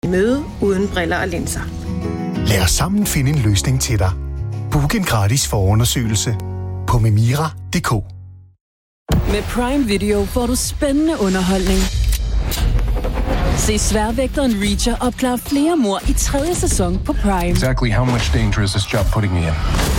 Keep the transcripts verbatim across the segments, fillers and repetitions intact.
Møde uden briller og linser. Lad os sammen finde en løsning til dig. Book en gratis forundersøgelse på memira punktum d k. Med Prime Video får du spændende underholdning. Se sværvægteren Reacher opklare flere mord i tredje sæson på Prime. Exactly how much danger is this job putting me in?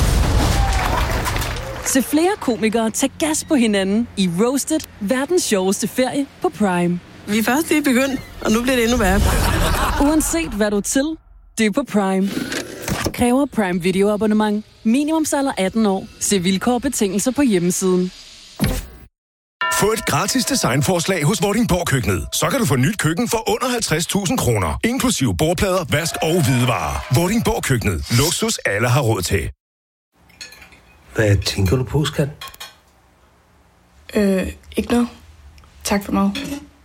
Se flere komikere tage gas på hinanden i Roasted, verdens sjoveste ferie på Prime. Vi er først lige begyndt, og nu bliver det endnu værre. Uanset hvad du er til, det er på Prime. Kræver Prime Video abonnement. Minimumsalder atten år. Se vilkår og betingelser på hjemmesiden. Få et gratis designforslag hos Vordingborg Køkkenet. Så kan du få nyt køkken for under halvtreds tusind kroner. Inklusive bordplader, vask og hvidevarer. Vordingborg Køkkenet. Luksus alle har råd til. Hvad tænker du på, skat? Øh, ikke noget. Tak for mig.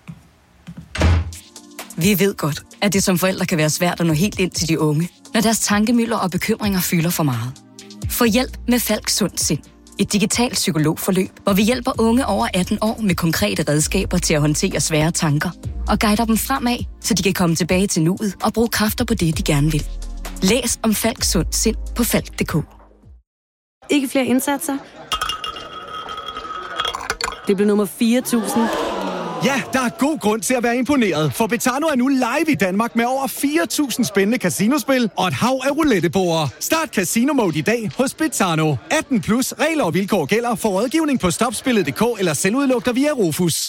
Vi ved godt, at det som forældre kan være svært at nå helt ind til de unge, når deres tankemøller og bekymringer fylder for meget. Få hjælp med Falk Sund Sind. Et digitalt psykologforløb, hvor vi hjælper unge over atten år med konkrete redskaber til at håndtere svære tanker og guider dem fremad, så de kan komme tilbage til nuet og bruge kræfter på det, de gerne vil. Læs om Falk Sund Sind på falk punktum d k. Ikke flere indsatser? Det blev nummer fire tusind. Ja, der er god grund til at være imponeret, for Betano er nu live i Danmark med over fire tusind spændende casinospil og et hav af rouletteborde. Start Casino Mode i dag hos Betano. atten plus, regler og vilkår gælder. For rådgivning på stopspillet punktum d k eller selvudlugter via Rufus.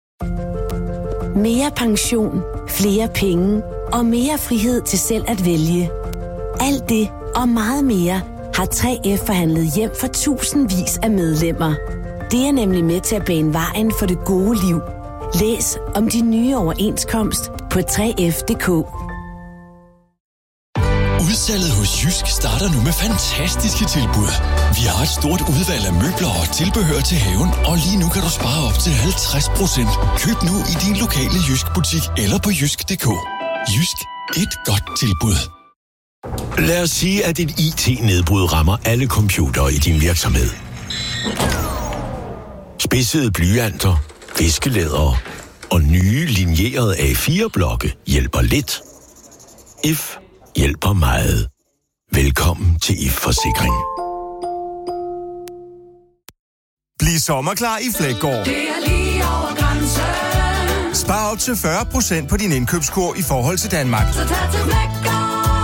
Mere pension, flere penge og mere frihed til selv at vælge. Alt det og meget mere har tre F forhandlet hjem for tusindvis af medlemmer. Det er nemlig med til at bane vejen for det gode liv. Læs om de nye overenskomst på tre F punktum d k. Udsalget hos Jysk starter nu med fantastiske tilbud. Vi har et stort udvalg af møbler og tilbehør til haven, og lige nu kan du spare op til halvtreds procent. Køb nu i din lokale Jysk butik eller på jysk punktum d k. Jysk. Et godt tilbud. Lad os sige, at et I T-nedbrud rammer alle computere i din virksomhed. Spidsede blyanter, viskelædere og nye linjerede A fire blokke hjælper lidt. If hjælper meget. Velkommen til If Forsikring. Bliv sommerklar i Flækgaard. Det er lige over grænsen. Spar op til fyrre procent på din indkøbskur i forhold til Danmark. Så tag til Flækgaard.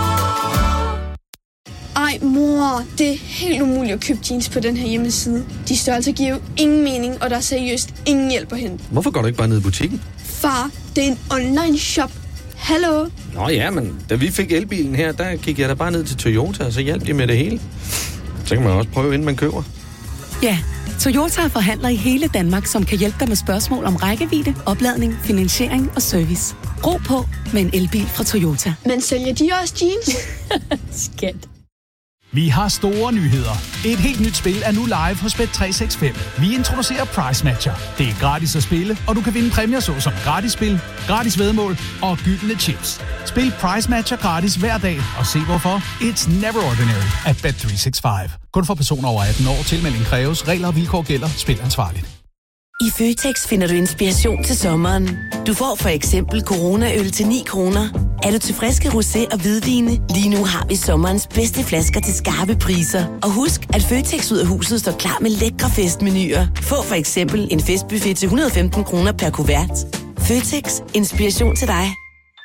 Ej, mor, det er helt umuligt at købe jeans på den her hjemmeside. De størrelser giver jo ingen mening, og der er seriøst ingen hjælp at hente. Hvorfor går du ikke bare ned i butikken? Far, det er en online shop. Hallo? Nå ja, men da vi fik elbilen her, der gik jeg da bare ned til Toyota, og så hjalp de med det hele. Så kan man også prøve, inden man køber. Ja, Toyota forhandler i hele Danmark, som kan hjælpe dig med spørgsmål om rækkevidde, opladning, finansiering og service. Ro på med en elbil fra Toyota. Men sælger de også jeans? Skat. Vi har store nyheder. Et helt nyt spil er nu live hos Bet tre seks fem. Vi introducerer Price Matcher. Det er gratis at spille, og du kan vinde præmier såsom gratis spil, gratis væddemål og gyldne chips. Spil Price Matcher gratis hver dag, og se hvorfor. It's never ordinary at Bet tre seks fem. Kun for personer over atten år. Tilmelding kræves. Regler og vilkår gælder. Spil ansvarligt. I Føtex finder du inspiration til sommeren. Du får for eksempel Corona-øl til ni kroner. Er du til friske rosé og hvidvine? Lige nu har vi sommerens bedste flasker til skarpe priser. Og husk, at Føtex ud af huset står klar med lækre festmenuer. Få for eksempel en festbuffet til et hundrede og femten kroner per kuvert. Føtex. Inspiration til dig.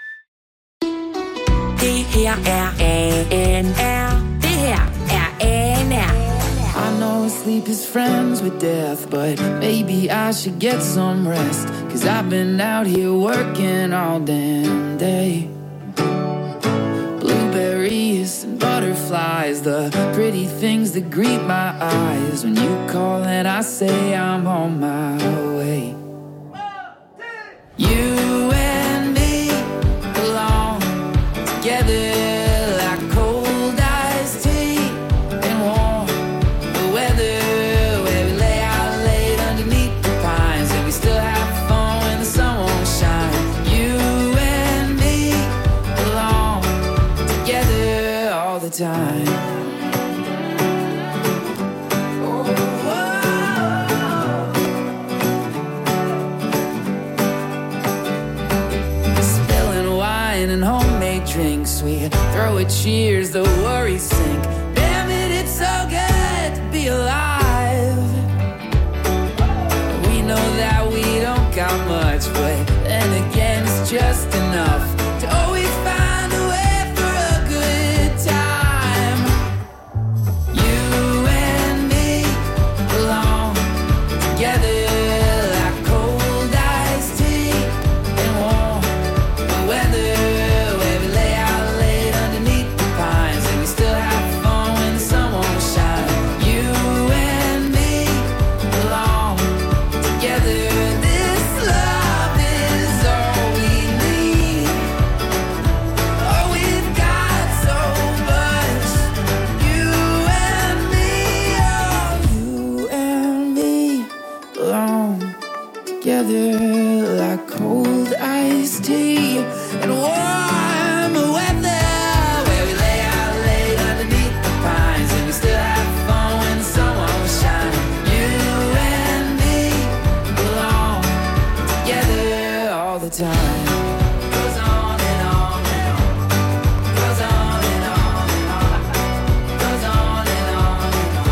Det her er A N R. Det her er A N R. I know sleep is friends with death, but maybe I should get some rest. Cause I've been out here working all damn day. Blueberries and butterflies, the pretty things that greet my eyes. When you call and I say I'm on my way. You and me belong together. Time. Spilling wine and homemade drinks, we throw a cheers, the worries sink. Damn it, it's so good to be alive. We know that we don't got much, but then again it's just enough to always find a way for a good time. You and me belong together. Like cold iced tea and warm weather, where we lay out late underneath the pines and we still have fun when the sun won't shine. You and me belong together all the time. Goes on and on and on. Goes on and on and on. Goes on and on and on.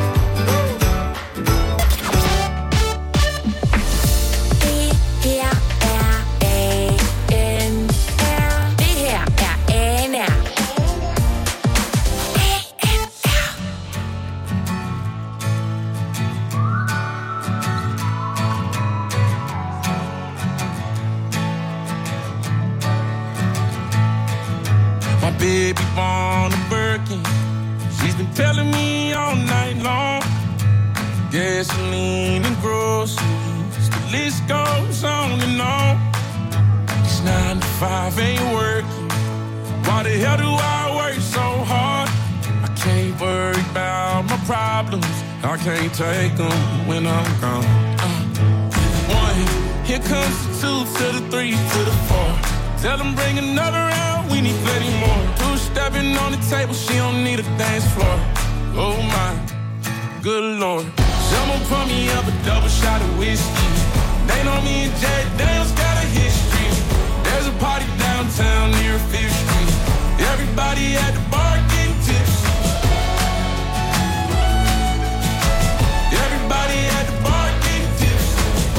Baby born a Birkin. She's been telling me all night long. Gasoline and groceries, the list goes on and on. It's nine to five, ain't working. Why the hell do I work so hard? I can't worry about my problems. I can't take them when I'm gone. Uh, one, here comes the two to the three to the four. Tell them bring another round, we need plenty more. Two stepping on the table, she don't need a dance floor. Oh my, good lord. Someone pour me up a double shot of whiskey. They know me and Jay Daniels got a history. There's a party downtown near Fifth Street. Everybody at the bar getting tipsy. Everybody at the bar getting tipsy.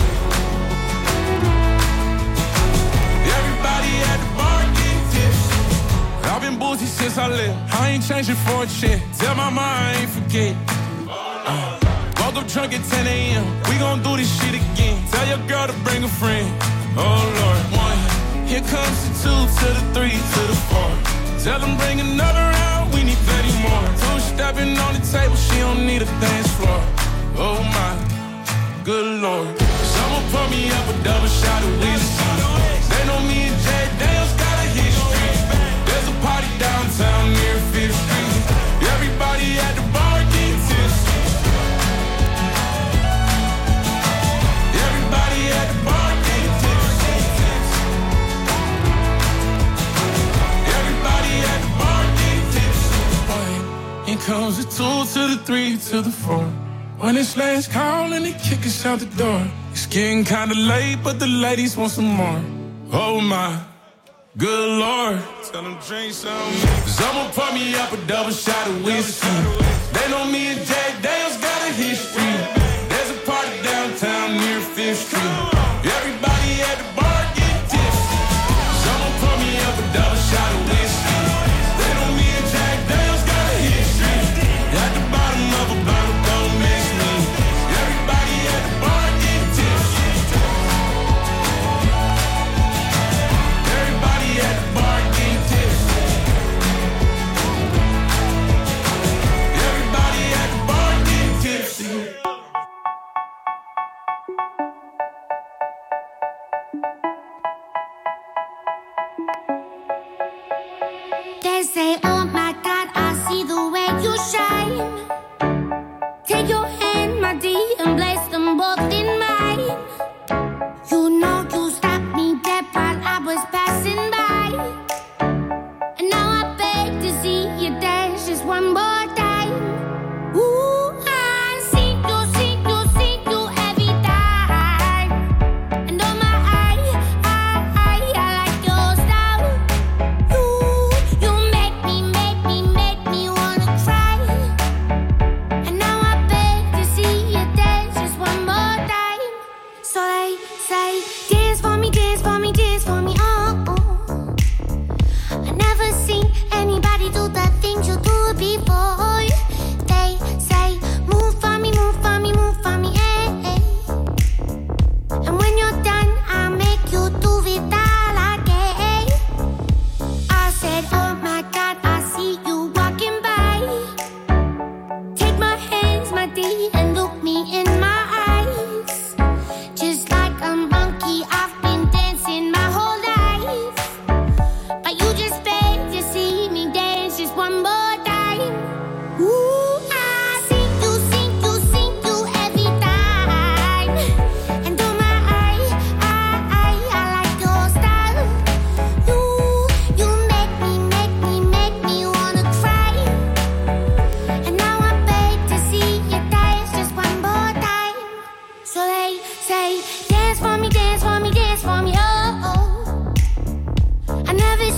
Everybody at the bar getting tipsy. I've been boozy since I left. I ain't changing for a check. Tell my mom I ain't forget. Uh, woke up drunk at ten a.m. We gon' do this shit again. Tell your girl to bring a friend. Oh Lord, one. Here comes the two to the three to the four. Tell them bring another round. We need plenty more. Two stepping on the table. She don't need a dance floor. Oh my, good lord. Someone pour me up a double shot of whiskey. They know me and Jay Daniels got a history. There's a party downtown near Fifth Street. Everybody at the bar getting tipsy. Everybody at the bar getting tipsy. Everybody at the bar getting tipsy. Here comes the two to the three to the four. When it's last call and they kick us out the door. It's getting kinda late, but the ladies want some more. Oh my, good lord. Tell them drink some. Someone pour me up a double shot of whiskey. They know me and Jay Daniels got a history. There's a party downtown near Fifth Street. Everybody at the bar get tipsy. Someone pour me up a double shot of whiskey. They know me and Jay Daniels got a history. At the bottom of a bottle, don't miss me. Everybody at the bar get tipsy. Everybody at the bar get tipsy. Everybody at the bar get tipsy.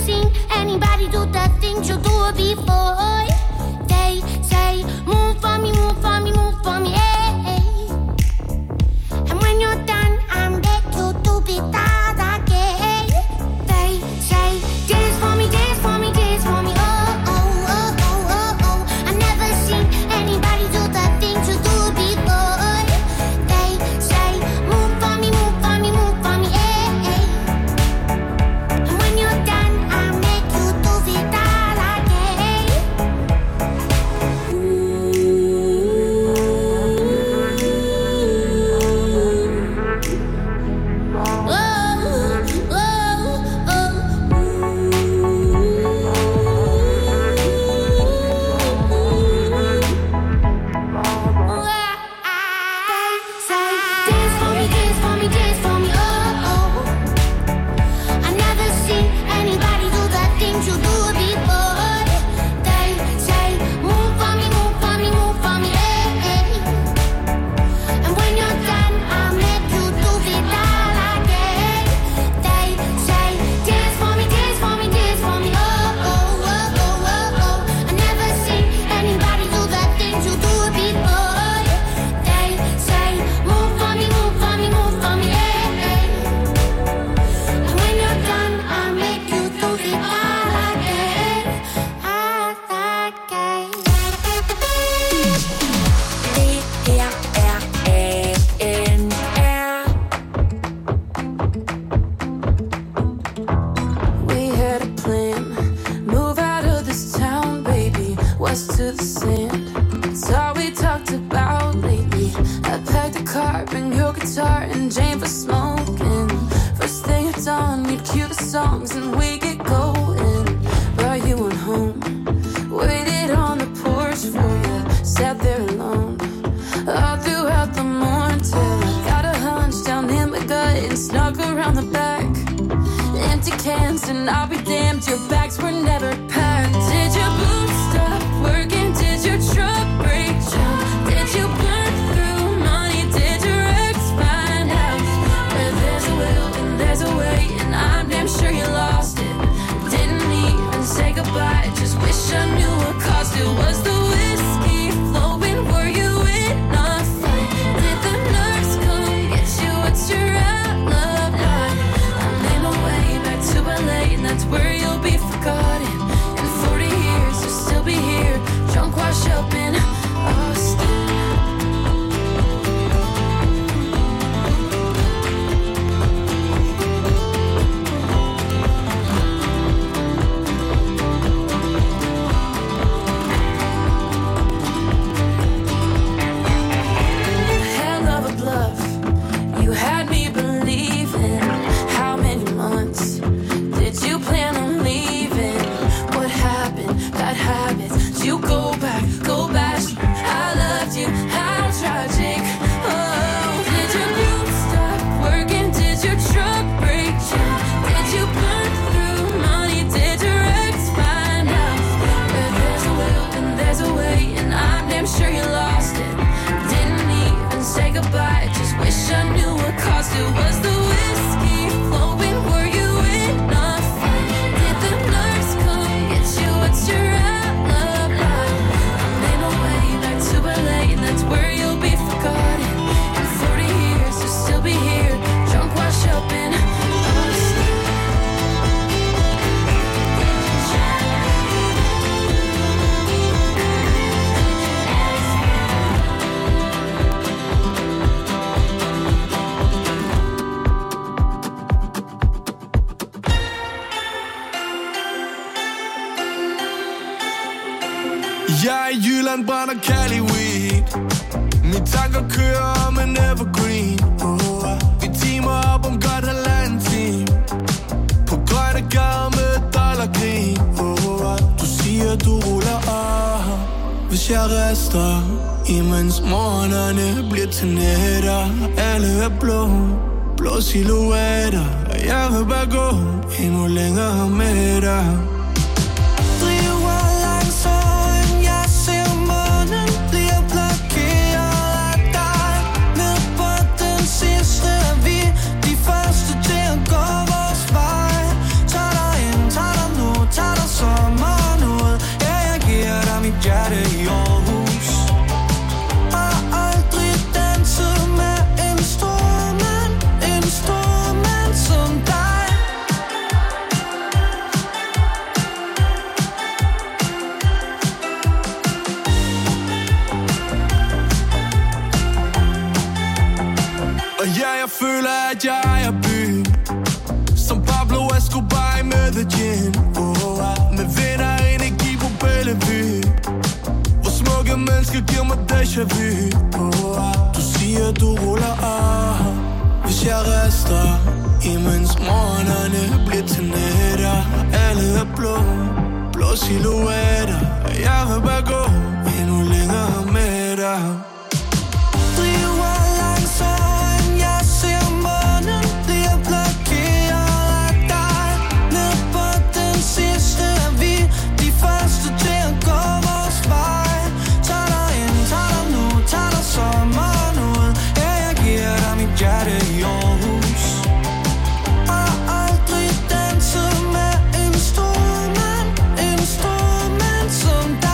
seen anybody do the things you do before. They say, move for me, move for me, move for me, hey. And when you're done, I make you do be that again. They say, dance for me, dance for me, dance for me, oh, oh, oh, oh, oh, oh. I never seen anybody do the things you do before. They say, move for me, move for me, move for me, hey. And when you're done, I make you do be that again. Jeg er i Jylland, brænder Cali weed. Mine tanker kører om en evergreen. uh, Vi timer op om godt halvanden time på grønne gader med dollargrin. uh, Du siger du ruller af, hvis jeg rester, imens morgenerne bliver til nætter. Alle er blå, blå silhuetter, og jeg vil bare gå endnu længere med dig. Gå vores vej, tag dig ind, tag dig nu. at jeg ejer byen. Som Pablo Escobar i Medellin. Oh, med vind og energi på Bellevue. Hvor smukke mennesker giver mig déjà vu. Oh, du siger du ruller af. Hvis jeg rester, imens morgenerne bliver til nætter. Alle er blå, blå silhuetter. Og jeg vil bare gå endnu længere med dig. Driver langsomt, jeg ser månen bliver blokeret af dig. Ned på den sidste er vi de første til at gå vores vej. Tag dig ind, tag dig nu, tag dig sommeren ud. Ja, jeg giver dig mit hjerte i Aarhus. Og aldrig danset med en stor mand, en stor mand som dig.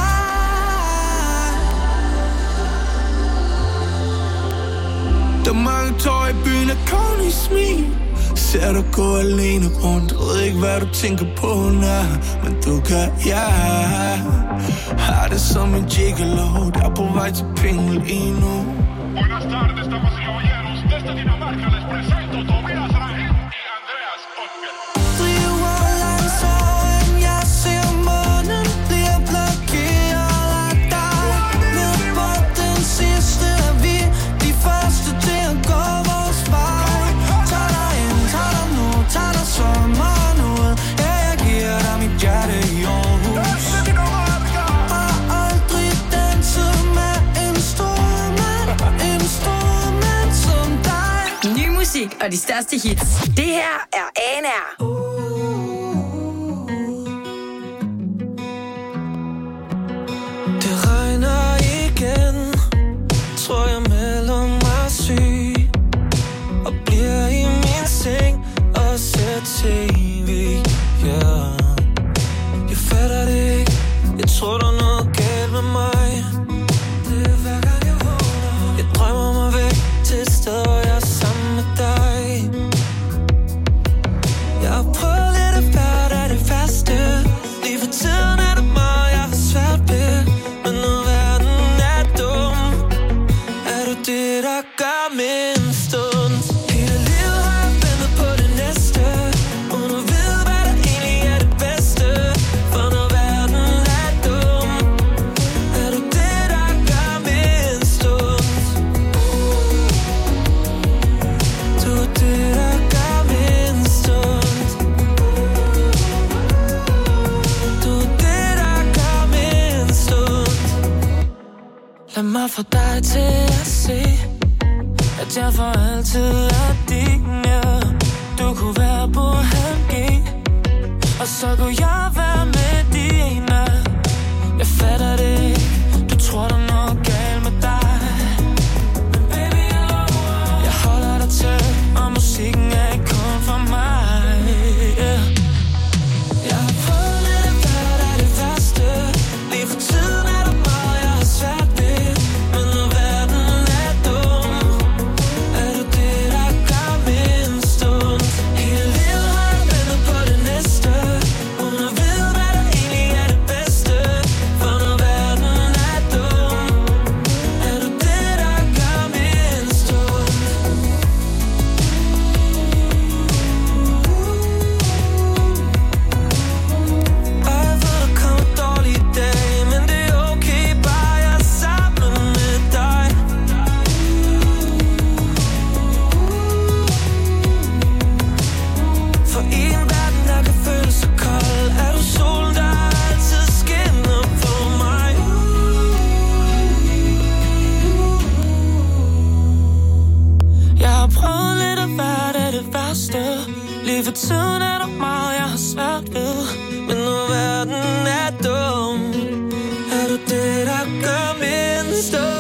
Der er mange tår i byen af kun i smil. Ser du gå alene rundt. Ved ikke hvad du tænker på, nej. Men du kan, ja. Har det som en gigolo. Der er på vej til penge lige nu. Buenas tardes, damas y caballeros. Desde Dinamarca les presento Tobias Rahim y Andreas Ottger. Driver langsomt, jeg ser månen bliver blokeret af dig. Ned på den sidste er vi de første til at gå vores vej. Tag dig ind, tag dig nu, tag dig sommeren ud. Ja, jeg giver dig mit hjerte i Aarhus. Og aldrig danset med en stor mand, en stor mand som dig. Ny musik og de største hits. Det her er A N R. Det regner igen. Tror jeg melder mig syg. Og bliver i min seng og ser tv, yeah. Jeg fatter det ikke. Jeg tror der er noget galt med mig. Det er hver gang jeg vågner. Jeg drømmer mig væk til et sted, hvor jeg er sammen med dig. Jeg har prøvet lidt af hvert af det faste. Lige for tiden er det meget, jeg har svært ved. Men når verden er dum, er du det, der gør min stund. Hele livet har jeg ventet på det næste. Uden at vide, hvad der egentlig er det bedste. For når verden er dum, er du det, der gør min stund. Du er det, der gør min stund. Du er det, der gør min stund. Lad mig få dig til at se, at jeg for altid er din, ja. Du kunne være på halv G, og så kunne jeg være med dine. Jeg fatter det ikke. Du tror der er noget galt med dig. Men baby, oh, jeg holder dig tæt, og musikken er ikke kun for mig, yeah. Jeg har prøvet lidt af hvert af det værste. Lige for tiden er der meget, jeg har svært ved. Men når verden er dum, er du det, der gør min stund. Hele livet har jeg ventet på det næste. Uden at vide, hvad der egentlig er det bedste. For når verden er dum, er du det, der gør min stund. Og jeg ved, der kommer dårlige dage, men det er okay, bare jeg er sammen med dig. For i en verden, der kan føles så kold, er du solen, der altid skinner på mig. Jeg har prøvet lidt af hvert af det værste. Lige for tiden er der meget, jeg har svært ved. Men når verden er dum, er du det, der gør min stund.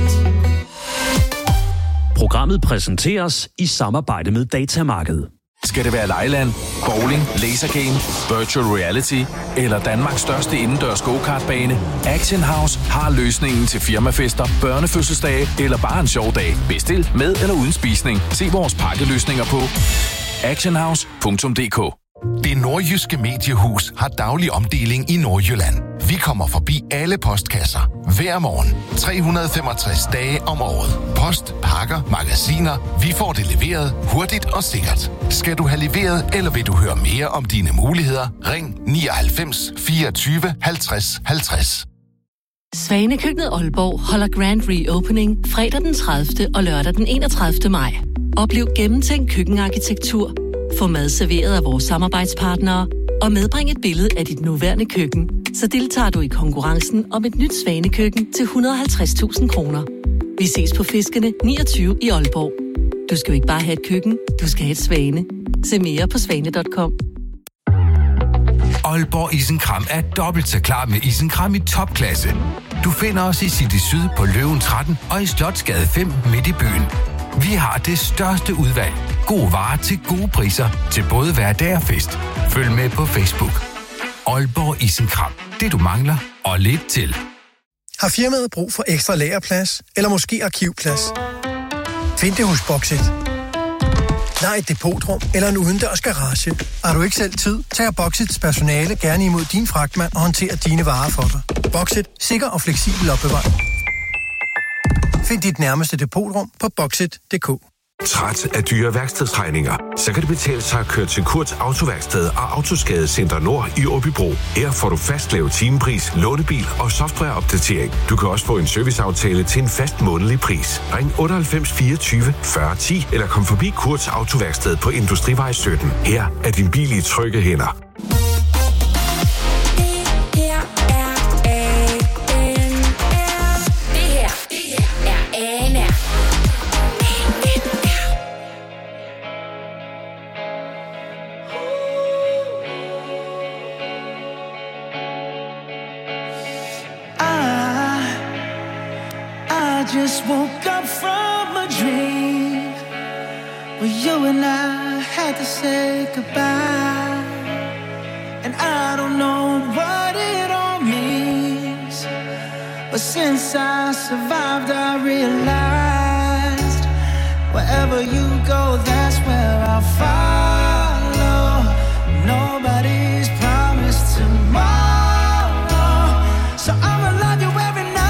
Programmet præsenteres i samarbejde med Datamarked. Skal det være lejland, bowling, lasergame, virtual reality eller Danmarks største indendørs go-kartbane? Action House har løsningen til firmafester, børnefødselsdage eller bare en sjov dag. Bestil med eller uden spisning. Se vores pakkeløsninger på actionhouse punktum d k. Det nordjyske mediehus har daglig omdeling i Nordjylland. Vi kommer forbi alle postkasser hver morgen. tre hundrede og femogtres dage om året. Post, pakker, magasiner. Vi får det leveret hurtigt og sikkert. Skal du have leveret, eller vil du høre mere om dine muligheder? Ring nioghalvfems fireogtyve halvtreds halvtreds. Svanekøkkenet Aalborg holder Grand Reopening fredag den tredivte og lørdag den enogtredivte maj. Oplev gennemtænkt køkkenarkitektur, få mad serveret af vores samarbejdspartnere og medbring et billede af dit nuværende køkken, så deltager du i konkurrencen om et nyt Svanekøkken til et hundrede og halvtreds tusind kroner. Vi ses på Fiskene niogtyve i Aalborg. Du skal jo ikke bare have et køkken, du skal have et Svane. Se mere på svane punktum com. Aalborg Isenkram er dobbelt så klar med isenkram i topklasse. Du finder os i City Syd på Løven tretten og i Slotsgade fem midt i byen. Vi har det største udvalg. Gode varer til gode priser til både hverdag og fest. Følg med på Facebook. Aalborg Isenkram. Det du mangler og lidt til. Har firmaet brug for ekstra lagerplads eller måske arkivplads? Find det hos Boxit. Nej, et depotrum eller en udendørs garage. Har du ikke selv tid, tager Boxits personale gerne imod din fragtmand og håndterer dine varer for dig. Boxit. Sikker og fleksibel opbevaring. Find dit nærmeste depotrum på boxit punktum d k. Træt af dyre værkstedsregninger? Så kan det betale sig at køre til Kurts Autoværksted og Autoskadecenter Nord i Åbybro. Her får du fastlavet timepris, lånebil og softwareopdatering. Du kan også få en serviceaftale til en fast månedlig pris. Ring otteoghalvfems fireogtyve fyrre ti eller kom forbi Kurts Autoværksted på Industrivej sytten. Her er din bil i trygge hænder. Just woke up from a dream where you and I had to say goodbye, and I don't know what it all means, but since I survived I realized wherever you go, that's where I'll follow. Nobody's promised tomorrow, so I'ma love you every night.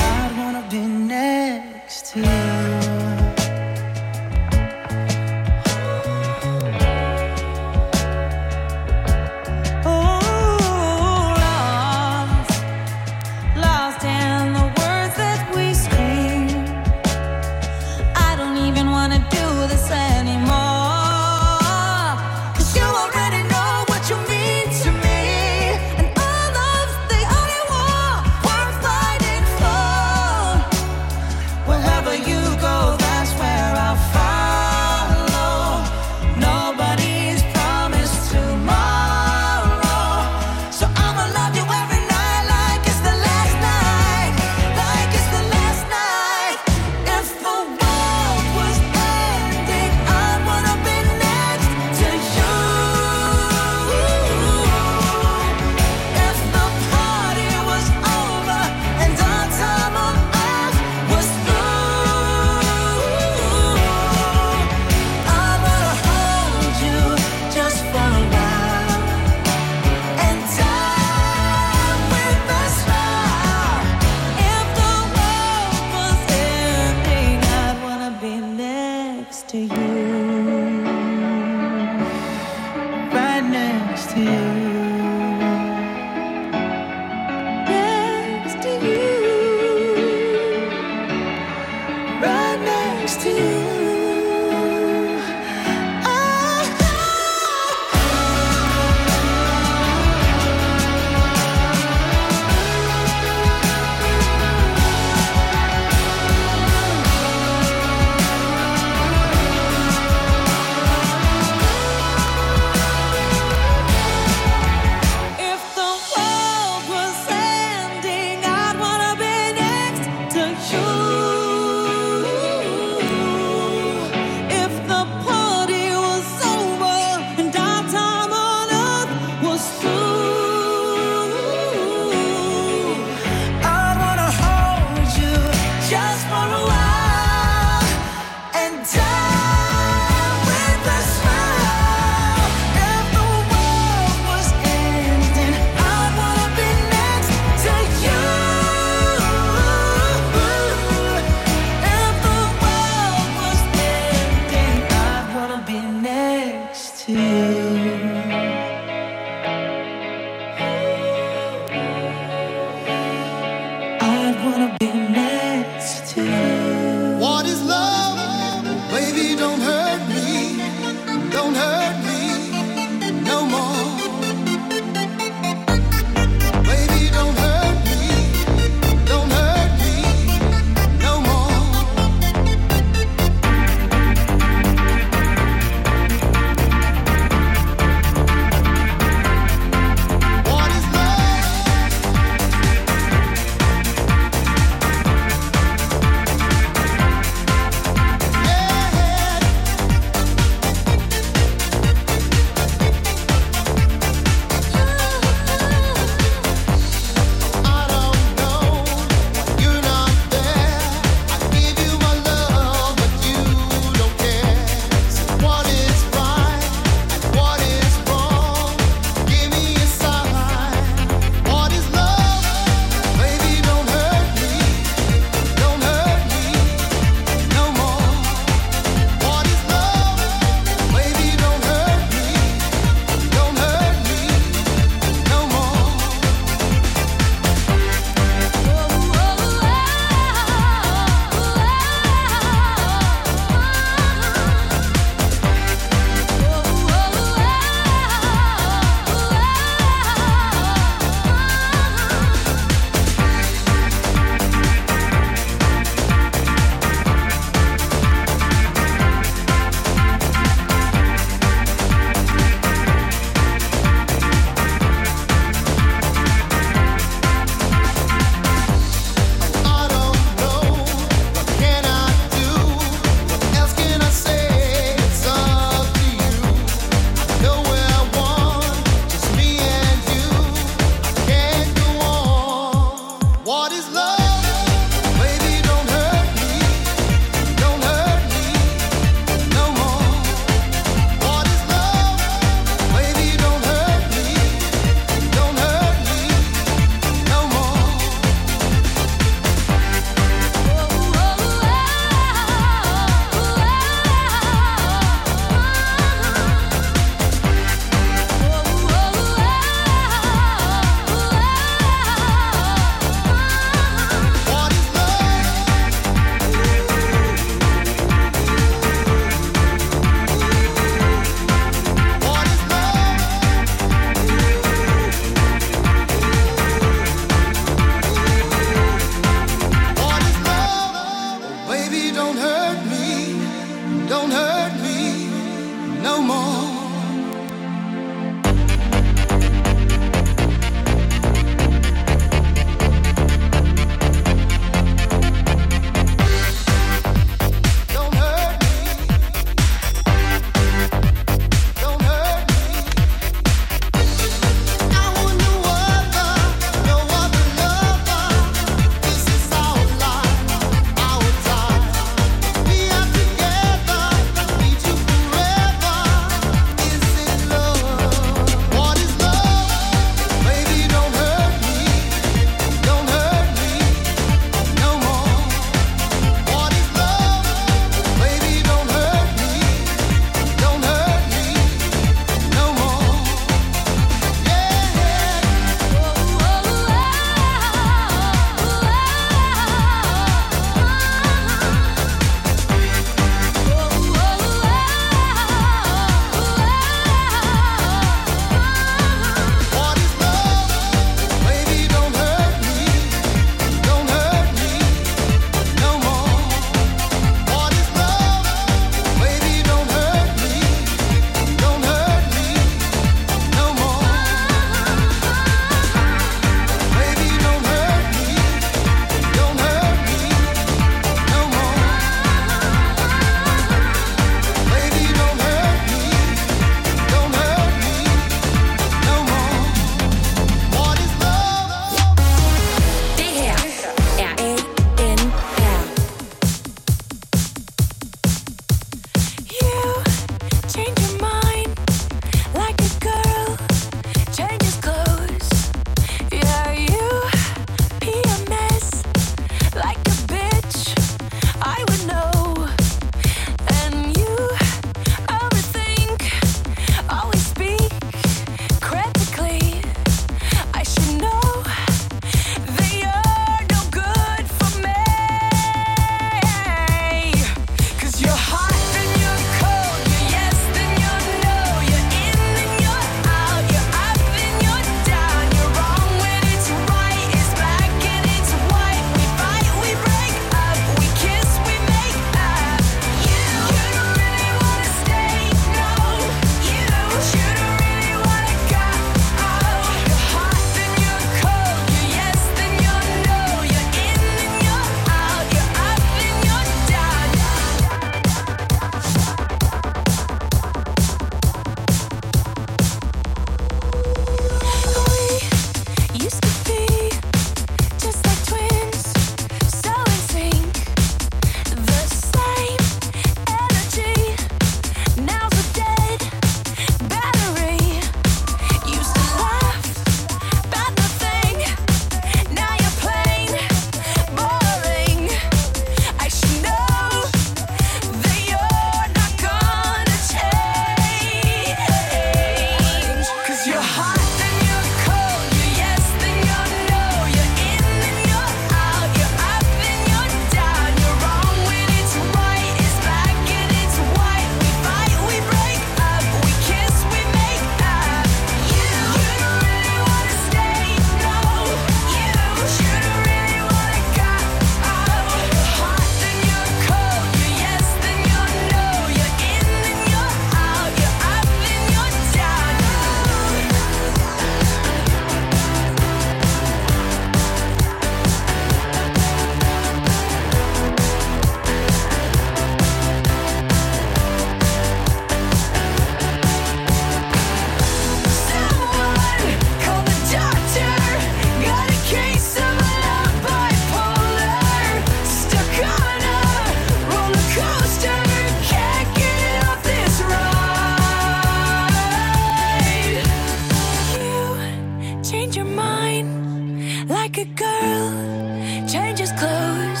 girl changes clothes.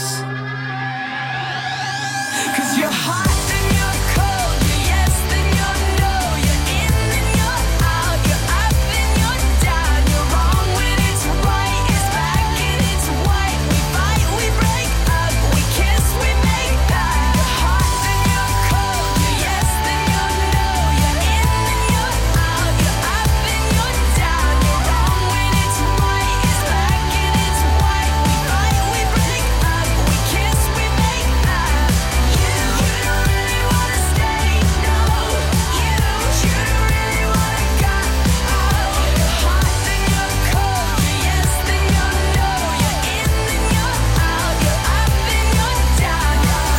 'Cause you're hot and you're cold, you're yes then you're no, you're in and you're out, you're up and you're down, you're wrong when it's right, it's back and it's white. We fight, we break up, we kiss, we make up. You're hot and you're cold, you're yes then you're no, you're in and you're out, you're up and you're down, you're wrong when it's right, it's back and it's white. We fight, we break up, we kiss, we make up. You, you don't really wanna stay, no. You, you don't really wanna go. You're hot then you're cold, you're yes then you're no, you're in then you're out, you're up and you're down.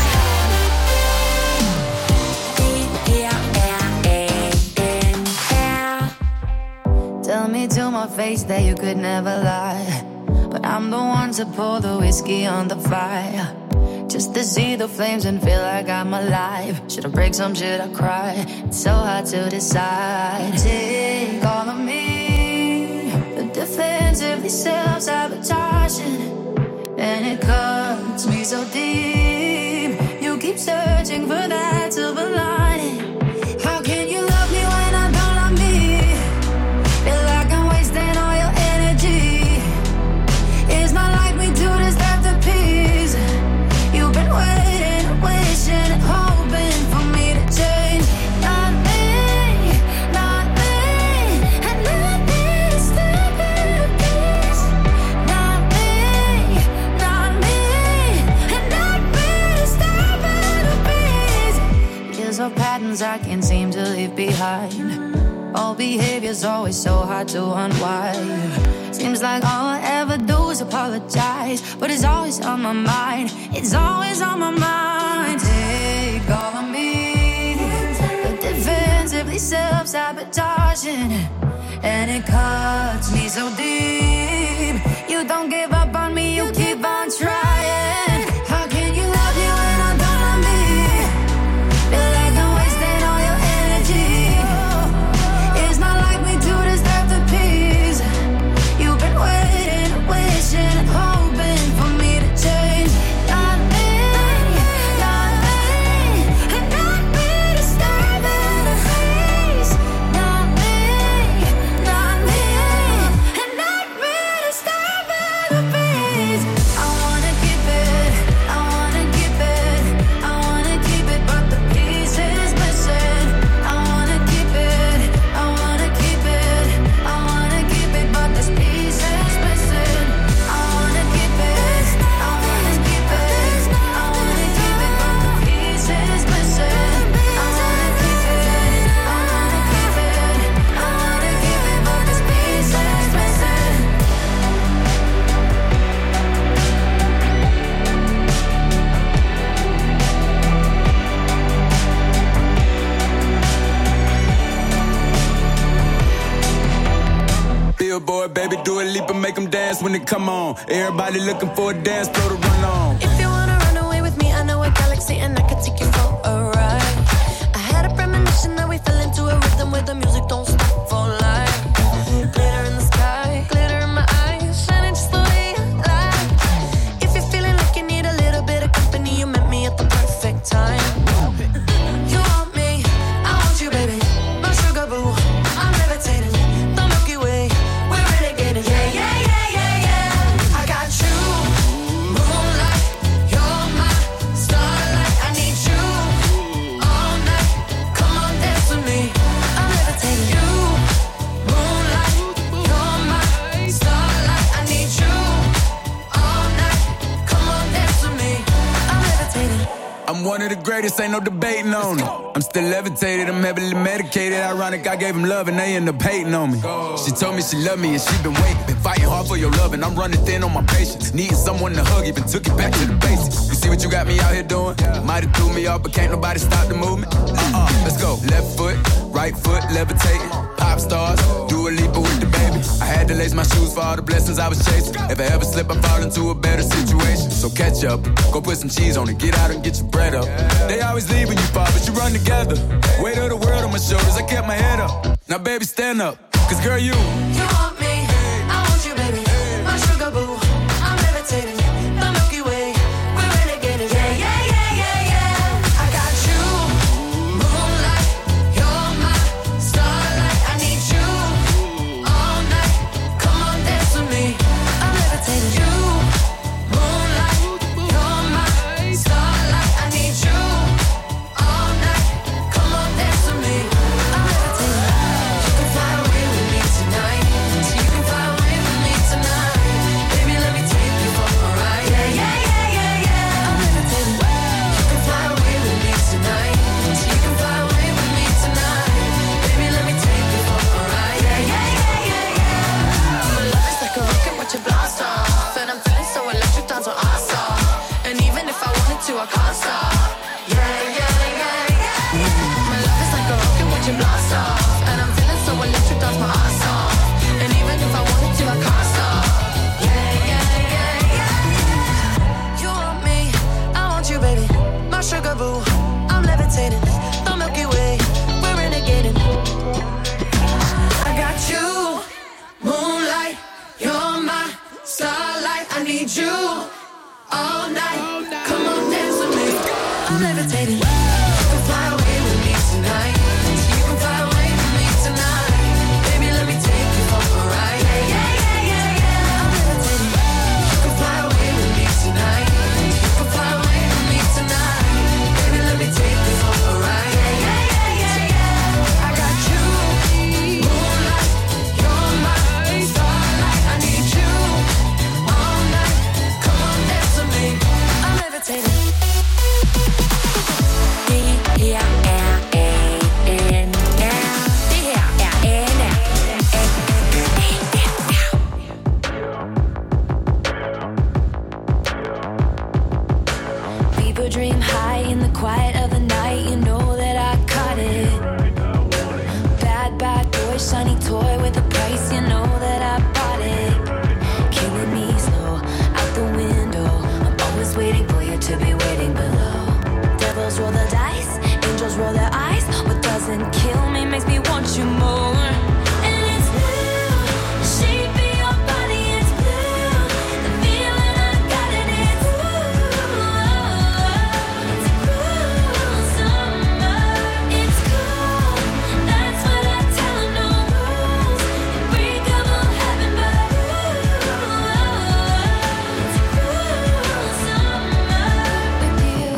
Tell me to my face that you could never lie, but I'm the one to pour the whiskey on the fire, just to see the flames and feel like I'm alive. Should I break some, should I cry? It's so hard to decide. Take all of me, the defensively self-sabotaging, and it cuts me so deep. You keep searching for that silver lining. How can you love me when I don't love me? Feel like I'm wasting all your energy. Is my life me to deserve the peace? You've been waiting and wishing and hoping for me to change. Not me, not me, and not me to step in peace. Not me, not me, and not me to step in peace. Kills of patterns I can't seem to leave behind. All behavior's always so hard to unwind. Seems like all I ever do is apologize, but it's always on my mind. It's always on my mind. Take all of me, the defensively self-sabotaging, and it cuts me so deep. You don't give up on me, you keep on trying. How can you love me when I don't love me? Feel like I'm wasting all your energy. Is my life me to deserve the peace? You've been waiting and wishing and hoping for me to change. Not me, not me, and not me to step in peace. Not me, not me, and not me to step in peace. I wanna keep it, I wanna keep it, I wanna keep it, but the piece is missing. I wanna keep it, I wanna keep it, I wanna keep it, but this piece is missing. I wanna keep it, I wanna keep it, I wanna keep it, but the piece is missing. I wanna keep it, I wanna keep it, I wanna keep it, but this piece is missing. Billboard, baby, do a leap and make them dance when they come on. Everybody looking for a dance floor to run on. If you wanna run away with me, I know a galaxy and I can take you for a ride. I had a premonition that we fell into a rhythm where the music don't stop for life. Glitter in the sky, glitter in my eyes, shining just the way I like. If you're feeling like you need a little bit of company, you met me at the perfect time. You want me, I want you, baby. My sugar boo, I'm levitating. The Milky Way, we're renegading. Yeah, yeah, yeah, yeah, yeah. I got you, moonlight. You're my starlight. I need you all night. Come on, dance with me. I'm levitating. You, moonlight. You're my starlight. I need you all night. Come on, dance with me. I'm levitating. I'm one of the greatest, ain't no debating on it. I'm still levitated, I'm heavily medicated. Ironic, I gave him love and they end up hating on me. She told me she loved me and she been waiting. Been fighting hard for your love and I'm running thin on my patience. Needing someone to hug, even took it back to the basics. You see what you got me out here doing? Might have threw me off, but can't nobody stop the movement. Uh-uh, let's go. Left foot, right foot, levitating. Pop stars, do a leap with the baby. I had to lace my shoes for all the blessings I was chasing. If I ever slip, I fall into a better situation. So catch up, go put some cheese on it, get out and get your bread up. They always leave when you fall, but you run together. Weight of the world on my shoulders, I kept my head up. Now baby, stand up, cause girl, you You want me, I want you, baby. My sugar boo, I can't stop. Yeah, yeah, yeah, yeah. My love is like a rocket watching blast off, and I'm feeling so electric, that's my ass off. And even if I wanted to, I can't stop. Yeah, yeah, yeah, yeah. You want me, I want you, baby. My sugar boo, I'm levitating. The Milky Way, we're renegading. I got you, moonlight, you're my starlight. I need you all night. Come on, dance with me. I'm levitating. You can fly away with me tonight. You can fly away with me tonight. Baby, let me take you for a ride. Yeah, yeah, yeah, yeah, yeah. I'm levitating. You can fly away with me tonight. You can fly away with me tonight. Baby, let me take you for a ride. Yeah, yeah, yeah, yeah, yeah. I got you, moonlight, you're my starlight. I need you all night. Come on, dance with me. I'm levitating. Det her er A N R. Det her er A N R. People dream high in the quiet of the night. You know that I caught it. Bad, bad boy, shiny toy with a price. You know that I bought it. Killing me slow, out the window. I'm always waiting for you to be waiting below. Devils roll the dice, angels roll their eyes. What doesn't kill me makes me want you more. And it's blue, the shape of your body is blue. The feeling I got in it's blue. It's cool summer, it's cool. That's what I tell 'em, no rules. Unbreakable heaven, but ooh, it's cool summer with you.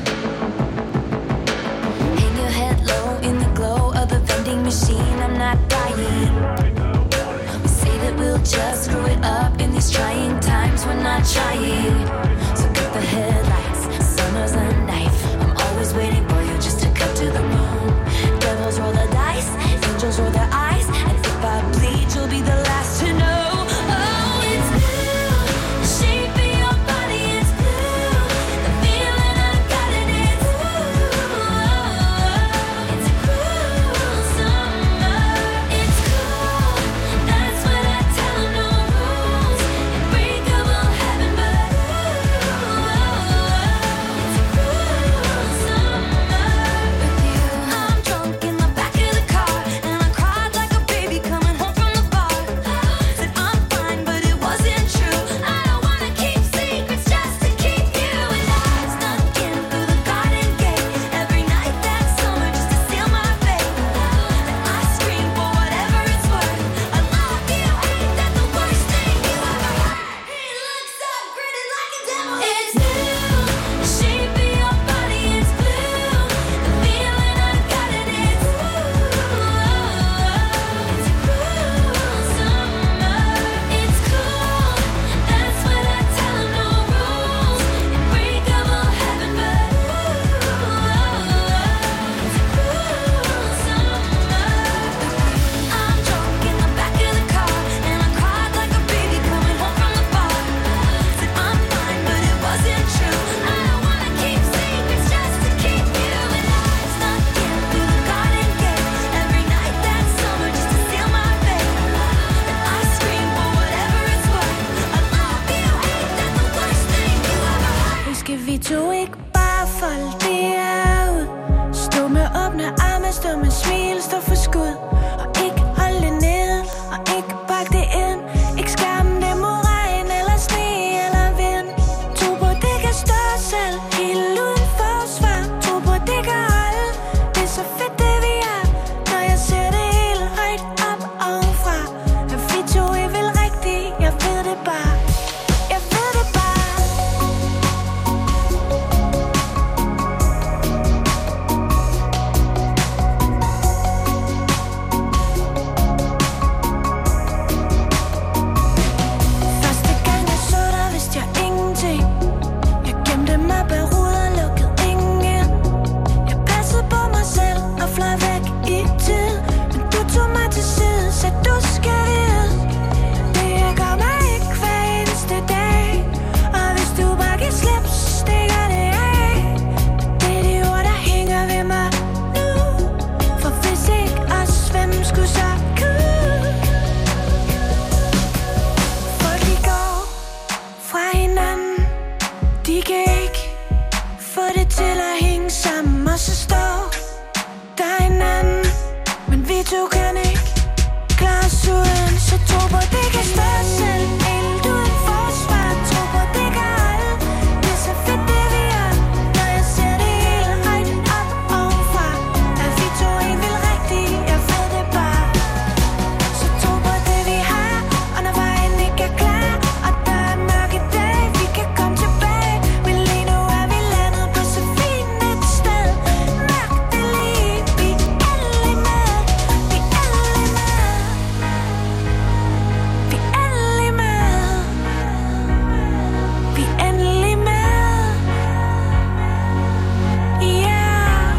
Hang your head low in the glow of the vending machine. I'm not dying. We say that we'll just screw it up in these trying times. We're not trying. So cut the headlights. Summer's a knife. I'm always waiting for you just to cut to the moon. Devils roll the dice. Angels roll their eyes. And if I bleed, you'll be the last to know. Oh, it's blue. The shape of your body is blue. The feeling I got in it's blue. It's cool summer. It's cool. That's what I tell 'em, no rules. Unbreakable heaven, but ooh, Vi kan ikke få det til at hænge sammen, og så står der en anden, men vi to kan ikke klare os uden. Så tro på, det kan stå selv, helt uden forsvar. Tro på, det kan holde, det er så fedt det vi er. Når jeg ser det hele højt op ovenfra, at vi to ikke vil rigtigt, jeg ved det bare. Så tro på det vi har, og når vejen ikke er klar, og der er mørke dage, vi kan komme tilbage. Men lige nu er vi landet på så fint et sted. Mærk det lige, vi er endelig med, vi er endelig med. Vi er endelig med, vi er endelig med, yeah.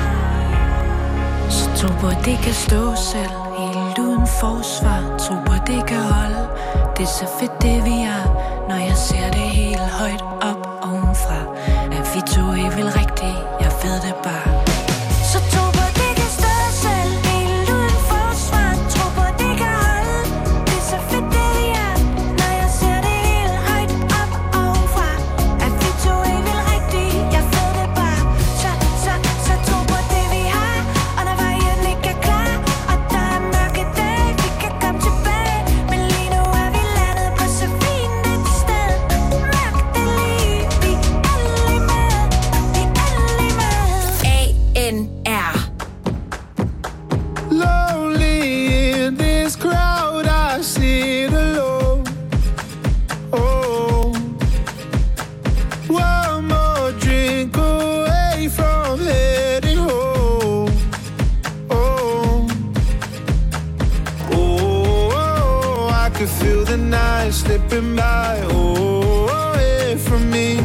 Så tro på, at det kan stå selv, helt uden forsvar. Tro på, at det kan holde, det er så fedt det vi er. Når jeg ser det helt højt op ovenfra, at vi to ikke vil rigtigt, jeg ved det bare. Så tro på, at det kan stå selv, helt uden forsvar. Tro på, at det kan holde, det er så fedt det vi er. Når jeg ser det helt højt op ovenfra, at vi to ikke vil rigtigt, jeg ved det bare. Så, så, så tro på det vi har, og når vejen ikke er klar, og der er mørke dage, vi kan komme tilbage. Men lige nu er vi landet på så fint et sted. Mærk det lige, vi er endelig med, vi er endelig med. A N R. Lonely in this crowd, I sit alone. Oh, one more drink away from heading home. Oh, oh, I could feel the night slipping by. Oh, away from me.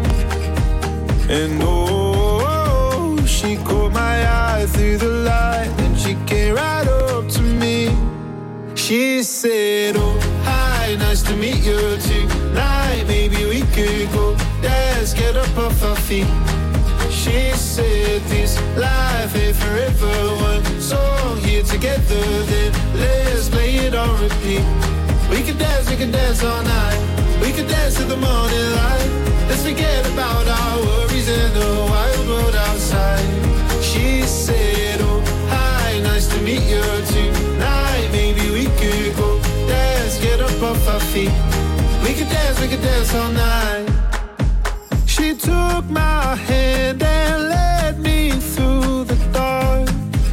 And oh, she caught my eye through the light, and she came right up to me. She said, oh, hi, nice to meet you tonight. Maybe we could go dance, get up off our feet. She said, this life ain't forever. One song here together, then let's play it on repeat. We could dance, we could dance all night. We could dance to the morning light. Let's forget about our worries in the wild world outside. She said, oh, hi, nice to meet you tonight. Maybe we could go dance, get up off our feet. We could dance, we could dance all night. She took my hand and led me through the dark.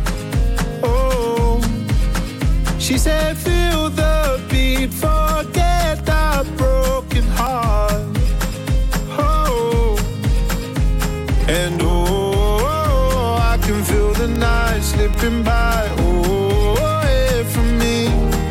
Oh, she said, feel the beat, forget the broken heart. Oh, and oh, I can feel the night slipping by. Oh, away from me.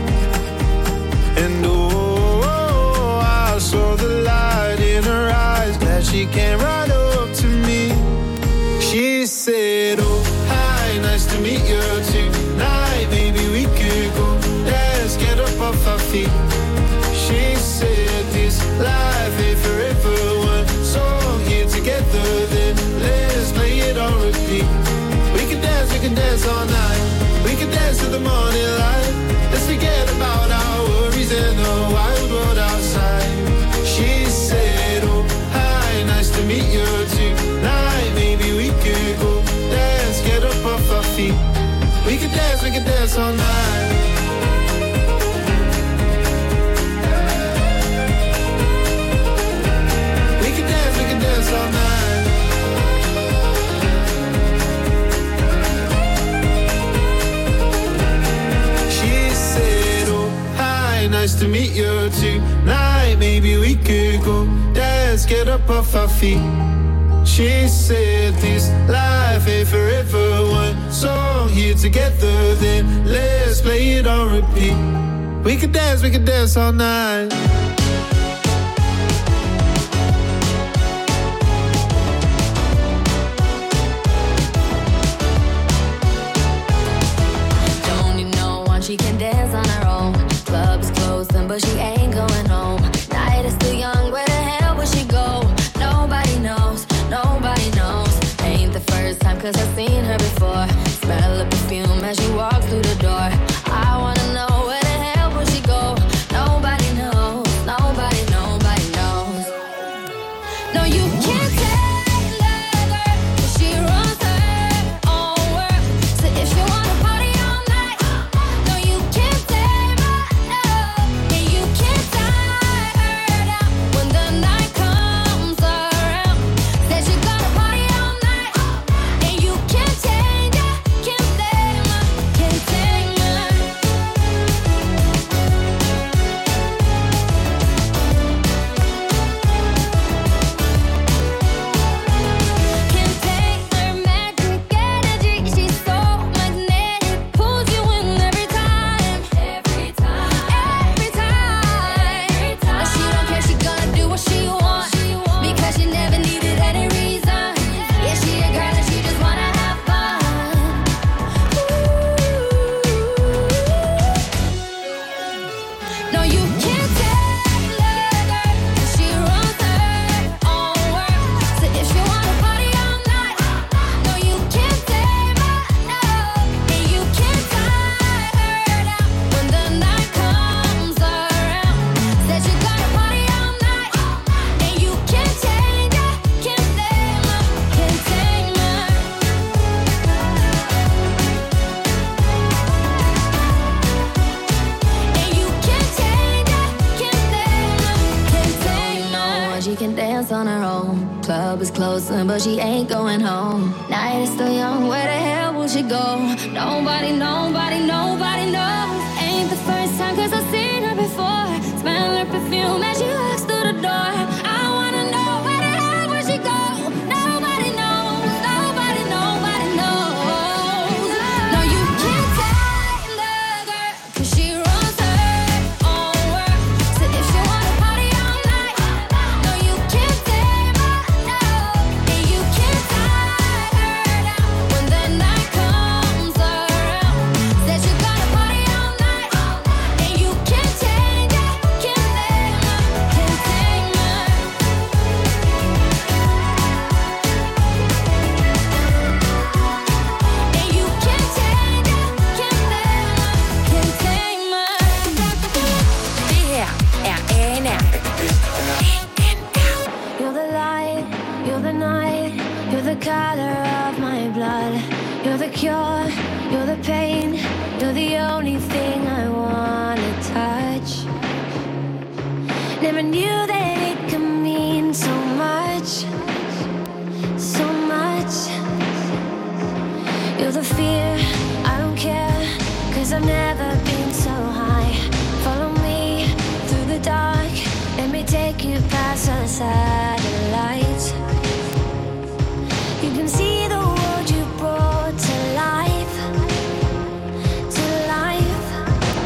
And oh, I saw the light in her eyes. Glad she came right up to me. She said, oh, hi, nice to meet you tonight. Maybe we could go dance, get up off our feet. She said, this life ain't forever. One song here together, then let's play it on repeat. We can dance, we can dance all night. We can dance to the morning light. Let's forget about our worries in the wild world outside. She said, oh, hi, nice to meet you tonight. Maybe we could go dance, get up off our feet. We can dance, we can dance all night. We can dance, we can dance all night. She said, oh, hi, nice to meet you tonight. Maybe we could go dance, get up off our feet. She said, this life ain't forever. One song here together, then let's play it on repeat. We could dance, we could dance all night. Don't you know one she can dance on her own? Club is closing, but she ain't going home. Night is still young, where the hell will she go? Nobody knows, nobody knows. Ain't the first time, cause I've seen her before. Smell of perfume as she walks through the door. I wanna know, where the hell will she go? Nobody knows, nobody, nobody knows. No, you can't take Lager, 'cause she runs her own world. So if you wanna party all night, no, you can't take my love, and you can't tie her down when the night comes around. Said you gonna party all night, and you can't change it, can't take my, can't take my. Can't take her magic energy. She's so magnetic, pulls you in every time, every time, every time. But she don't care, she gonna do what she wants, because she never needed any reason. Yeah, she a girl and she just wanna have fun. No, you can't take Lager, 'cause she runs her own world. So if you wanna party all night, no, you can't take my love, and you can't tie her down when the night comes around. Said you gonna party all night, and you can't change it, can't take my, can't take my. And you can't change it, can't take my, can't take my. She can dance on her own. Club is closing, but she ain't going home. Night is still young, where the hell will she go? Nobody, nobody, nobody knows. Ain't the first time, 'cause I've seen her before. Smell her perfume as she walks through the door. I wanna know, where the hell will she go? Nobody knows, nobody, nobody knows. No, you can't take Lager, 'cause she runs her own world. So if you wanna party all night, no, you can't take my love, and you can't tie her down when the night comes around. Said you gonna party all night, and you can't change it, can't take my, can't take my. And you can't change it, can't take my, can't take my. Det her er A N R. You're the light, you're the night, you're the color of my blood. You're the cure, you're the pain, you're the only thing I wanna touch. Never knew that it could mean so much, so much. You're the fear, I don't care, 'cause I've never been so high. Follow me through the dark, let me take you past the satellites. You can see the world you brought to life, to life.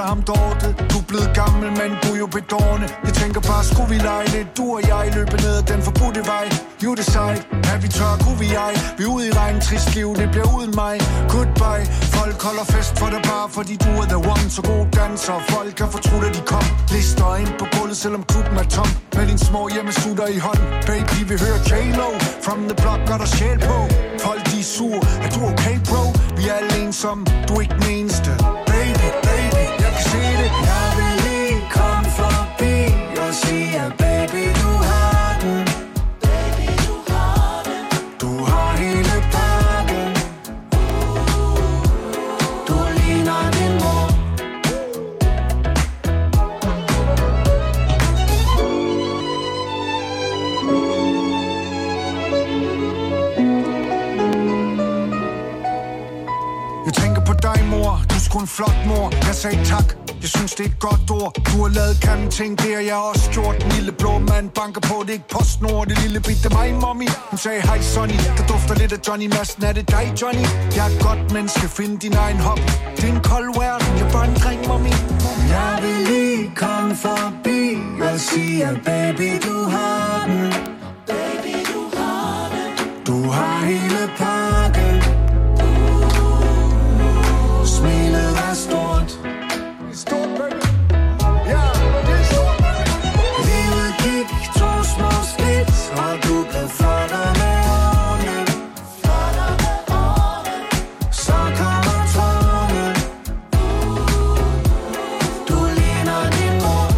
ham Dorte. Du er blevet gammel, men du er jo bedårende. Jeg tænker bare, skulle vi lege lidt? Du og jeg løber ned ad den forbudte vej. You decide, er vi tør, kunne vi ej? Vi er ude i regn, trist liv, det bliver uden mig. Goodbye, folk holder fest for dig bare, fordi du er the one. Så god danser, folk kan fortrudt, at de kom. Lister ind på gulvet, selvom klubben er tom. Med din små hjemmesutter i hånden. Baby, vi hører J-Lo. From the block, gør der sjæl på. Folk, de er sur, er du okay, bro? Vi er alle ensomme, du er ikke den eneste. Baby, baby, jeg kan se det. Jeg vil lige komme forbi og sige, at baby, du har den. Baby, du har den. Du har hele pakken. Du ligner din mor. Jeg tænker på dig, mor. Du er sgu en flot mor. Jeg sagde tak. Jeg synes, det er et godt ord. Du har lavet grimme ting, det har jeg også gjort. Den lille blå mand banker på, det er ikke PostNord. Det lille bitte mig, mommy. Hun sagde, hej Sonny. Der dufter lidt af Johnny Madsen. Er det dig, Johnny? Jeg er et godt menneske. Find din egen hobby. Det er en kold verden. Jeg er bare en dreng, mommy. Jeg vil lige komme forbi og sige, at baby, du har den. Baby, du har den. Du har hele pakken. Smilet er stort. Stort, baby. Ja, det er stort, baby. Livet gik to små skridt, og du blev flottere med årene. Flottere med årene. Så kommer tårne. Du ligner din mor.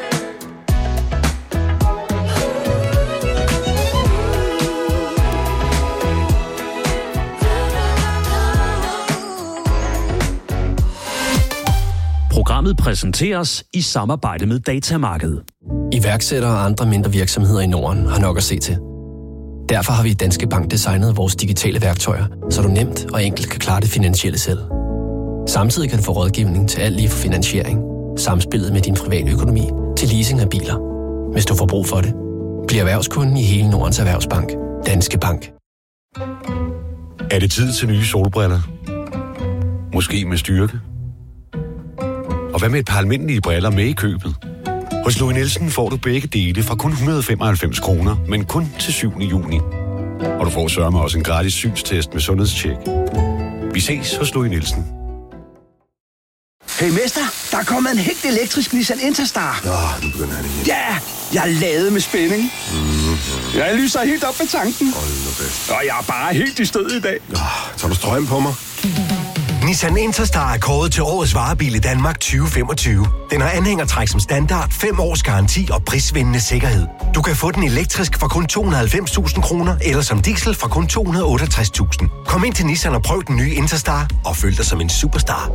Programmet præsenteres i samarbejde med Datamarkedet. Iværksættere og andre mindre virksomheder i Norden har nok at se til. Derfor har vi i Danske Bank designet vores digitale værktøjer, så du nemt og enkelt kan klare det finansielle selv. Samtidig kan du få rådgivning til alt lige fra finansiering, samspillet med din private økonomi til leasing af biler. Hvis du får brug for det, bliv erhvervskunden i hele Nordens Erhvervsbank. Danske Bank. Er det tid til nye solbriller? Måske med styrke? Og hvad med et par almindelige briller med i købet? Hos Louis Nielsen får du begge dele fra kun et hundrede og femoghalvfems kroner, men kun til syvende juni. Og du får sørme også en gratis synstest med sundhedstjek. Vi ses hos Louis Nielsen. Hey mester, der er kommet en helt elektrisk Nissan Interstar. Nå, nu begynder han igen. Ja, jeg er ladet med spænding. Mm. Jeg lyser helt op med tanken. Hold nu fast. Og jeg er bare helt i stød i dag. Oh, tager du strøm på mig? Nissan Interstar er kåret til årets varebil i Danmark tyve femogtyve. Den har anhængertræk som standard, fem års garanti og prisvindende sikkerhed. Du kan få den elektrisk for kun to hundrede og halvfems tusind kroner, eller som diesel for kun to hundrede og otteogtres tusind. Kom ind til Nissan og prøv den nye Interstar, og føl dig som en superstar.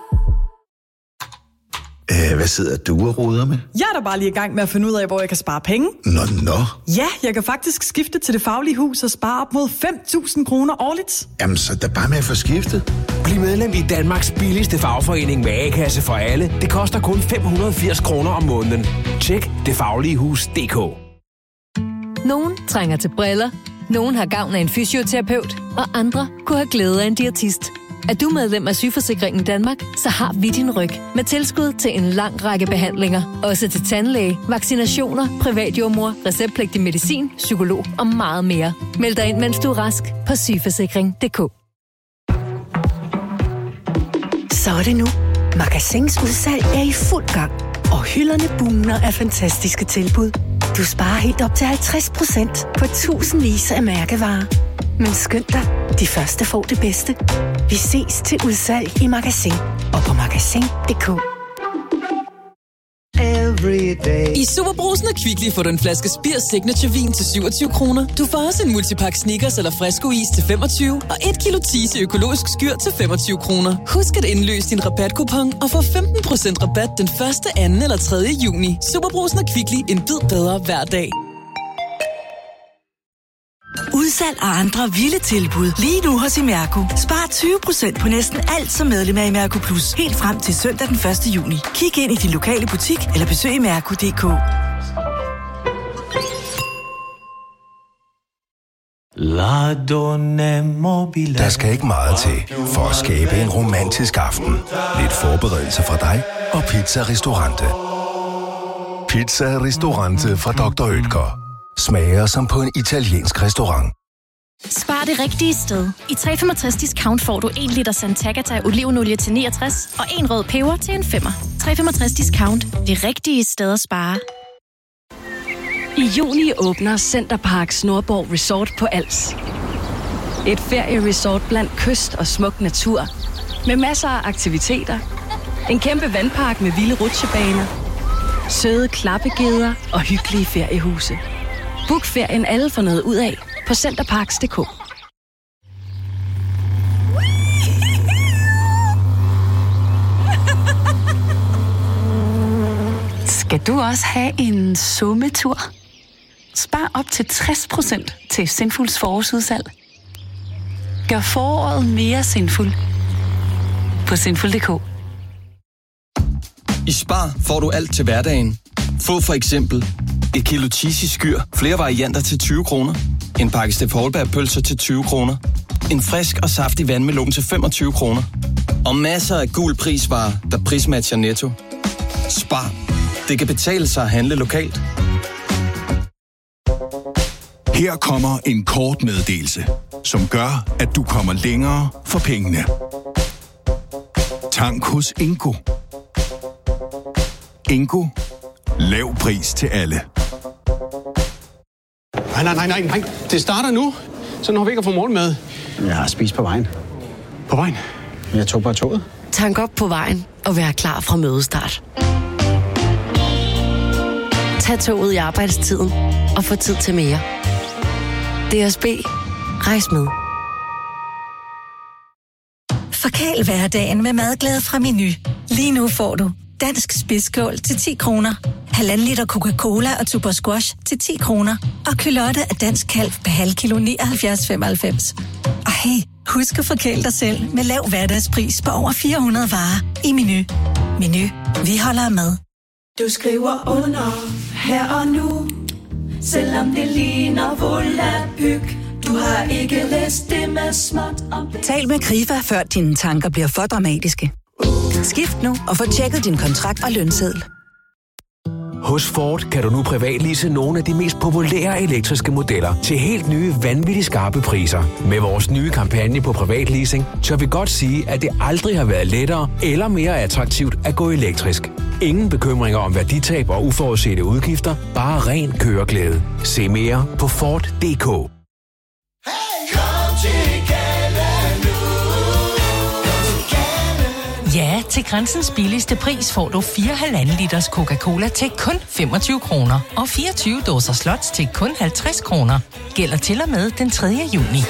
Æh, hvad sidder du og roder med? Jeg er da bare lige i gang med at finde ud af, hvor jeg kan spare penge. Nå, nå. Ja, jeg kan faktisk skifte til Det Faglige Hus og spare op mod fem tusind kroner årligt. Jamen, så er bare med at få skiftet. Bliv medlem i Danmarks billigste fagforening med A-kasse for alle. Det koster kun fem hundrede og firs kroner om måneden. Tjek det faglige hus punktum d k. Nogen trænger til briller, nogen har gavn af en fysioterapeut, og andre kunne have glæde af en diætist. Er du medlem af Sygeforsikringen Danmark, så har vi din ryg med tilskud til en lang række behandlinger. Også til tandlæge, vaccinationer, privatjordmor, receptpligtig medicin, psykolog og meget mere. Meld dig ind, mens du er rask på sygeforsikring punktum d k. Så er det nu. Magasins udsalg er i fuld gang. Og hylderne bugner af fantastiske tilbud. Du sparer helt op til halvtreds procent på tusindvis af mærkevarer. Men skynd dig, de første får det bedste. Vi ses til udsalg i Magasin og på magasin punktum d k. I Superbrugsen og Kvickly får du en flaske Spir Signature Vin til syvogtyve kroner. Du får også en multipakke Snickers eller Fresco-is til femogtyve og et kilo Tise økologisk skyr til femogtyve kroner. Husk at indløse din rabatkupon og få femten procent rabat den første, anden eller tredje juni. Superbrugsen og Kvickly, en bid bedre hver dag. Udsalg og andre vilde tilbud lige nu hos Imerco. Spar tyve procent på næsten alt som medlem af Imerco Plus. Helt frem til søndag den første juni. Kig ind i din lokale butik eller besøg imerco punktum d k. Der skal ikke meget til for at skabe en romantisk aften. Lidt forberedelse fra dig og Pizza Ristorante. Pizza Ristorante fra doktor Oetker. Smager som på en italiensk restaurant. Spar det rigtige sted. I tre komma femogtres discount får du en liter Sant'Agata olivenolie til niogtres og en rød peber til en femmer. tre komma femogtres discount. Det rigtige sted at spare. I juni åbner Centerparks Nordborg Resort på Als. Et ferieresort blandt kyst og smuk natur. Med masser af aktiviteter. En kæmpe vandpark med vilde rutsjebaner. Søde klappegeder og hyggelige feriehuse. Book ferien alle får noget ud af på centerparks punktum d k. Skal du også have en sommetur? Spar op til tres procent til Sinfuls forårsudsalg. Gør foråret mere sinful på sinful punktum d k. I Spar får du alt til hverdagen. Få for eksempel et kilo cheesy skyr, flere varianter til tyve kroner. En pakke Steff Holberg pølser til tyve kroner. En frisk og saftig vandmelon til femogtyve kroner. Og masser af gul prisvarer, der prismatcher Netto. Spar. Det kan betale sig at handle lokalt. Her kommer en kort meddelelse, som gør, at du kommer længere for pengene. Tank hos Ingo. Ingo. Lav pris til alle. Nej, nej, nej, nej, nej. Det starter nu. Så når vi ikke at få morgenmad. Jeg har spist på vejen. På vejen? Jeg tog bare toget. Tank op på vejen og vær klar fra mødestart. Tag toget i arbejdstiden og få tid til mere. D S B. Rejs med. Forkæl hverdagen med madglæde fra Meny. Lige nu får du dansk spidskål til ti kroner, halvanden liter Coca-Cola og Tuborg Squash til ti kroner, og kylotte af dansk kalv per halv kilo nioghalvfjerds femoghalvfems. Og hey, husk at forkæle dig selv med lav hverdagspris på over fire hundrede varer i Meny. Meny. Vi holder med. Du skriver under her og nu, selvom det ligner volapyk. Du har ikke læst det med småt om det. Tal med Krifa, før dine tanker bliver for dramatiske. Skift nu og få tjekket din kontrakt og lønseddel. Hos Ford kan du nu privatlease nogle af de mest populære elektriske modeller til helt nye, vanvittigt skarpe priser. Med vores nye kampagne på privatleasing, tør vi godt sige, at det aldrig har været lettere eller mere attraktivt at gå elektrisk. Ingen bekymringer om værditab og uforudsete udgifter, bare ren køreglæde. Se mere på Ford punktum d k. Ja, til Grænsens billigste pris får du fire komma fem liters Coca-Cola til kun femogtyve kroner og fireogtyve dåser slots til kun halvtreds kroner. Gælder til og med den tredje juni.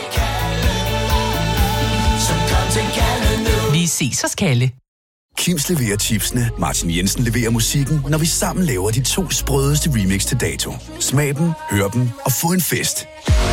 Vi ses hos Kalle. Kims leverer chipsene, Martin Jensen leverer musikken, når vi sammen laver de to sprødeste remix til dato. Smag dem, hør dem og få en fest.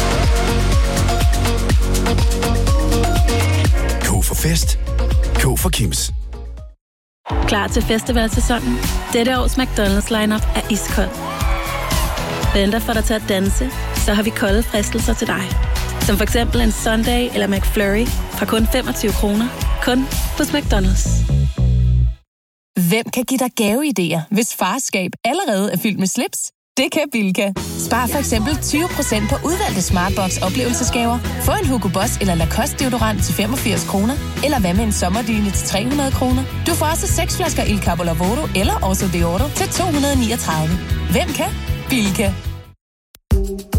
K for fest. K for Kims. Klar til festivalsæsonen? Dette års McDonald's lineup er iskold. Venter for dig til at danse, så har vi kolde fristelser til dig. Som for eksempel en Sunday eller McFlurry fra kun femogtyve kroner. Kun hos McDonald's. Hvem kan give dig gaveidéer, hvis farskab allerede er fyldt med slips? Det kan Bilka. Spar for eksempel tyve procent på udvalgte Smartbox oplevelsesgaver. Få en Hugo Boss eller Lacoste deodorant til femogfirs kroner. Eller hvad med en sommerdyne til tre hundrede kroner. Du får også seks flasker Il Capo Lavoro eller Oso Deodoro til to hundrede niogtredive. Hvem kan? Bilka.